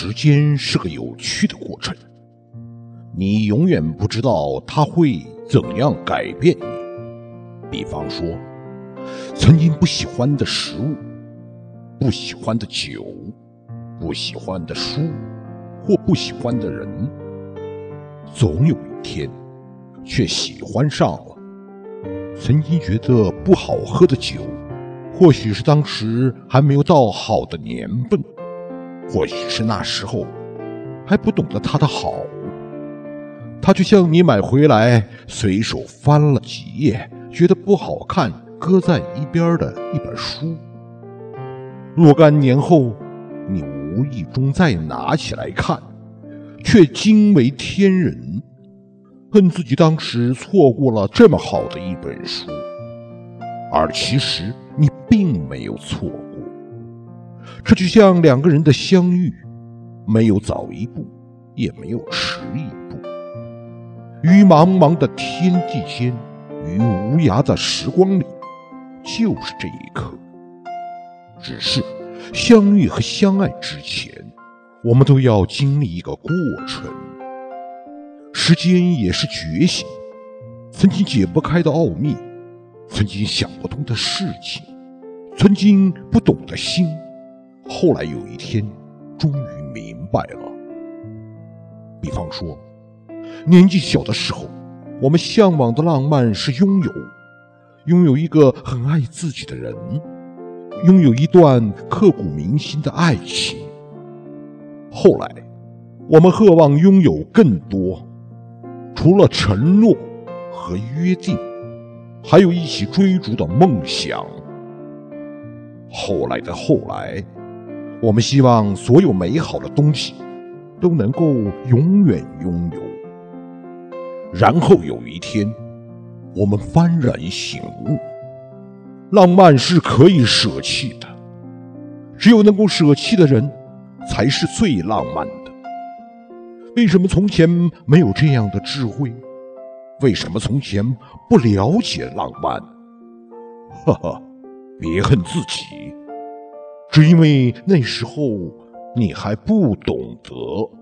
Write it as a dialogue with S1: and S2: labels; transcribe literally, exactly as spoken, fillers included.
S1: 时间是个有趣的过程，你永远不知道它会怎样改变你。比方说，曾经不喜欢的食物、不喜欢的酒、不喜欢的书或不喜欢的人，总有一天却喜欢上了。曾经觉得不好喝的酒，或许是当时还没有到好的年份，或许是那时候还不懂得它的好，它就像你买回来随手翻了几页觉得不好看搁在一边的一本书，若干年后你无意中再拿起来看，却惊为天人，恨自己当时错过了这么好的一本书，而其实你并没有错过。这就像两个人的相遇，没有早一步，也没有迟一步。于茫茫的天地间，于无涯的时光里，就是这一刻。只是相遇和相爱之前，我们都要经历一个过程。时间也是觉醒，曾经解不开的奥秘，曾经想不通的事情，曾经不懂的心，后来有一天终于明白了。比方说，年纪小的时候，我们向往的浪漫是拥有拥有一个很爱自己的人，拥有一段刻骨铭心的爱情。后来我们渴望拥有更多，除了承诺和约定，还有一起追逐的梦想。后来的后来，我们希望所有美好的东西都能够永远拥有。然后有一天，我们幡然醒悟，浪漫是可以舍弃的，只有能够舍弃的人才是最浪漫的。为什么从前没有这样的智慧？为什么从前不了解浪漫？哈哈，别恨自己，只因为那时候你还不懂得。